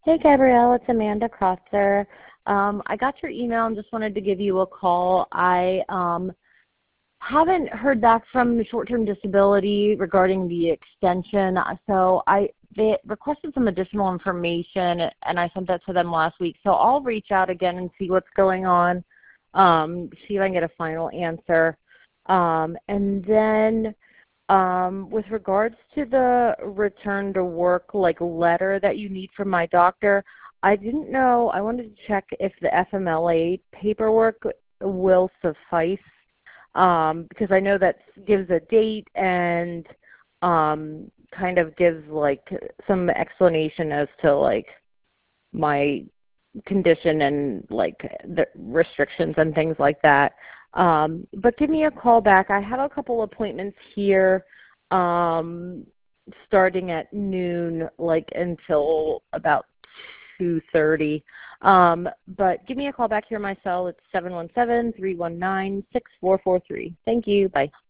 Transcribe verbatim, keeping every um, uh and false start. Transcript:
Hey, Gabrielle, it's Amanda Crosser. Um, I got your email and just wanted to give you a call. I um, haven't heard back from short-term disability regarding the extension, so I they requested some additional information, and I sent that to them last week. So I'll reach out again and see what's going on, um, see if I can get a final answer. Um, and then um, with regards to the return to work like letter that you need from my doctor, I didn't know, I wanted to check if the F M L A paperwork will suffice, um, because I know that gives a date and um, kind of gives like some explanation as to like my condition and like the restrictions and things like that. Um, but give me a call back. I have a couple appointments here um, starting at noon, like until about two thirty. Um, but give me a call back here. My cell, it's seven one seven, three one nine, six four four three. Thank you. Bye.